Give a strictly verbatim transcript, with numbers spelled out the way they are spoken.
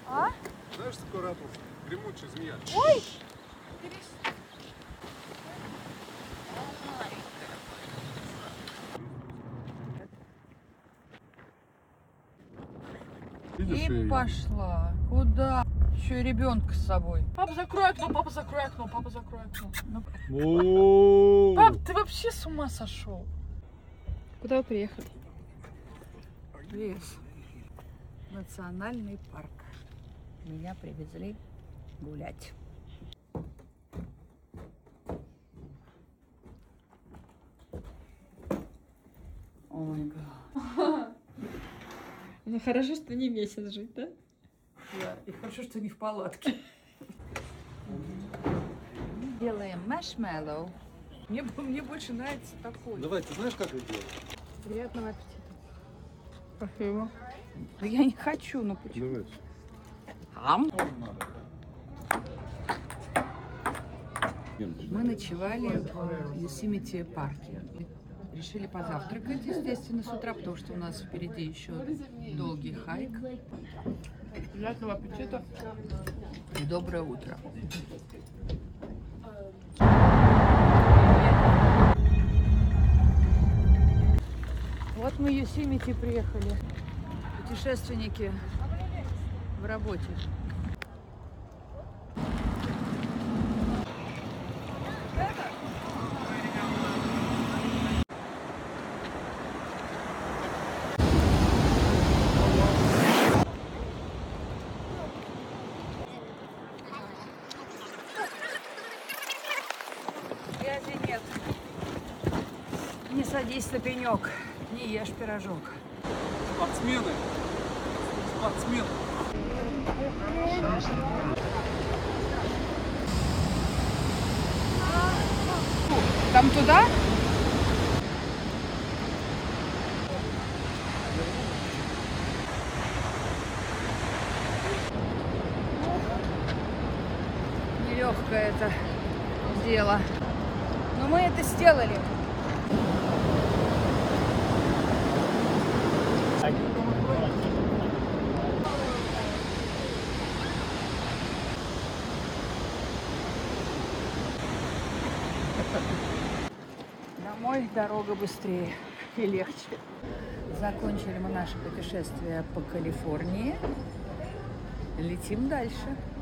А? Знаешь, такой ракурс? Гремучая змея. Ой! Видишь И её? пошла. Куда? Еще и ребенка с собой. Папа, закрой окно, папа, закрой окно, папа, закрой окно. Ну, О, пап, ты вообще с ума сошел? Куда вы приехали? Лес. Национальный парк. Меня привезли гулять. О май гад. Ну хорошо, что не месяц жить, да? Да, и хорошо, что не в палатке. Делаем маршмеллоу. Мне, мне больше нравится такой. давай, ты знаешь, как это делать? Приятного аппетита. Спасибо. Да я не хочу, ну почему? Давай. Ам. Мы ночевали в Йосемити парке. Решили позавтракать, естественно, с утра, потому что у нас впереди еще долгий хайк. Приятного аппетита. И доброе утро. Вот мы в Йосемити приехали. Путешественники в работе. Связи нет. Не садись на пенек, не ешь пирожок. Спортсмены. Спортсмены. Там туда? Нелегкое это дело. Но мы это сделали. Домой дорога быстрее и легче. Закончили мы наше путешествие по Калифорнии. Летим дальше.